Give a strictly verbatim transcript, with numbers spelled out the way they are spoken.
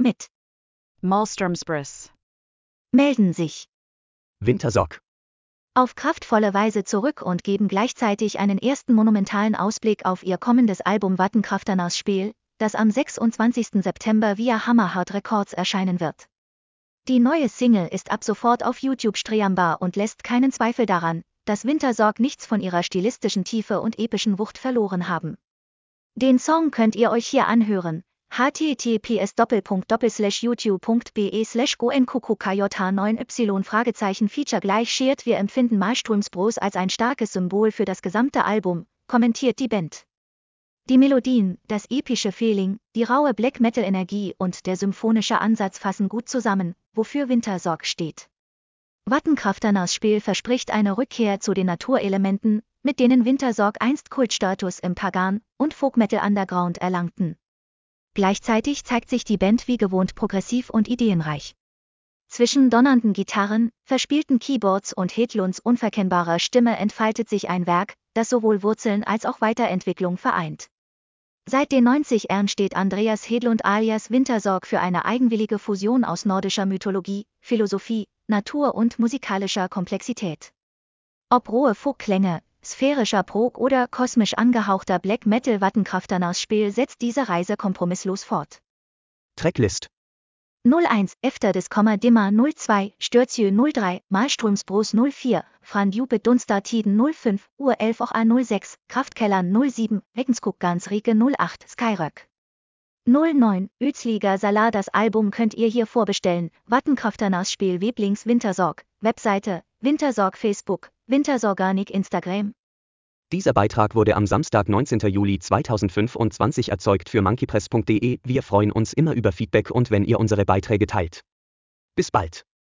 mit Malmströmsbris. melden sich Wintersorg. auf kraftvolle Weise zurück und geben gleichzeitig einen ersten monumentalen Ausblick auf ihr kommendes Album Vattenkrafternas Spiel, das am sechsundzwanzigsten September via Hammerheart Records erscheinen wird. Die neue Single ist ab sofort auf YouTube streambar und lässt keinen Zweifel daran, dass Wintersorg nichts von ihrer stilistischen Tiefe und epischen Wucht verloren haben. Den Song könnt ihr euch hier anhören. https youtube.de slash gonkkj neun y Fragezeichen Feature gleich shared. Wir empfinden Malmströmsbris als ein starkes Symbol für das gesamte Album, kommentiert die Band. Die Melodien, das epische Feeling, die raue Black-Metal-Energie und der symphonische Ansatz fassen gut zusammen, wofür Wintersorg steht. Vattenkrafternas Spiel verspricht eine Rückkehr zu den Naturelementen, mit denen Wintersorg einst Kultstatus im Pagan- und Folk-Metal-Underground erlangten. Gleichzeitig zeigt sich die Band wie gewohnt progressiv und ideenreich. Zwischen donnernden Gitarren, verspielten Keyboards und Hedlunds unverkennbarer Stimme entfaltet sich ein Werk, das sowohl Wurzeln als auch Weiterentwicklung vereint. Seit den neunzigern steht Andreas Hedlund alias Wintersorg für eine eigenwillige Fusion aus nordischer Mythologie, Philosophie, Natur und musikalischer Komplexität. Ob rohe Folkklänge, sphärischer Prog oder kosmisch angehauchter Black Metal, Vattenkrafternas Spiel setzt diese Reise kompromisslos fort. Tracklist. null eins, Efter des Komma Dimmer null zwei, Stürzjö null drei, Malmströmsbris null vier, Fran Jupit Dunster Tiden null fünf, Uhr elf auch A null sechs, Kraftkellern null sieben, Reckenskuckgans Rieke null acht, Skyröck null neun, Özliga Salar. Das Album könnt ihr hier vorbestellen. Vattenkrafternas Spiel Weblings Wintersorg, Webseite, Wintersorg Facebook, Wintersorganic Instagram. Dieser Beitrag wurde am Samstag, neunzehnten Juli zweitausendfünfundzwanzig erzeugt für monkeypress punkt de. Wir freuen uns immer über Feedback und wenn ihr unsere Beiträge teilt. Bis bald.